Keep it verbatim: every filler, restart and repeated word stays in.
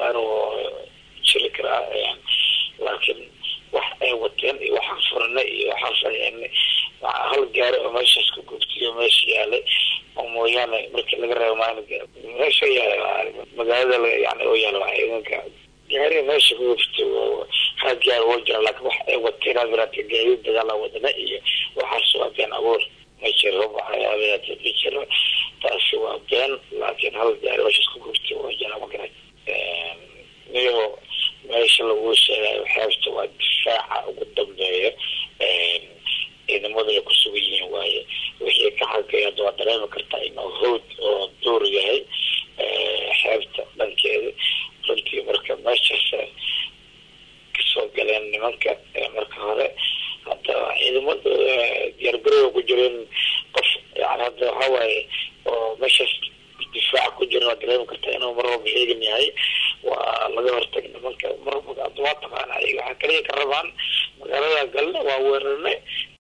khasaaro jiri kara laakiin wax ay wateen iyo waxa furnay iyo waxa fayeen hal gaari oo meeshaas ku gubtiyo meesha yaalay oo mooyaane markii laga reebo maalinka meesha yaalay magaalada yani oo yaalay ciidanka gaari meesha ku gubtiyo hal gaari oo jira laakiin wax ay wateen adrata gaari dagaal wadana iyo waxa soo been abuur ma jiro waxyaalaha jiro taasi waa been laakiin hal gaari oo isku gubtiyo oo jira ma garan niyo meesha lagu sheegay xeebta waa difaaca ugu dambeeya ciidamada ku sugan yihiin waaye wixii ka xalkaya doo dareemi kartaa inuu hawd oo door yahay xeebta dhankeeda runtii marka meeshaas kasoo galeen nimanka marka hore hadda ciidamada diyaargarowga ku jireen qof yani hadda waxa waaye oo meeshaas difaaca ku jira waa dareemi kartaa inuu mar walba heegan yahay waa laga hortagay nimanka mar walba waa taqaana ayaga waxa kaliya ka rabaan magaalada galna waa weerarnay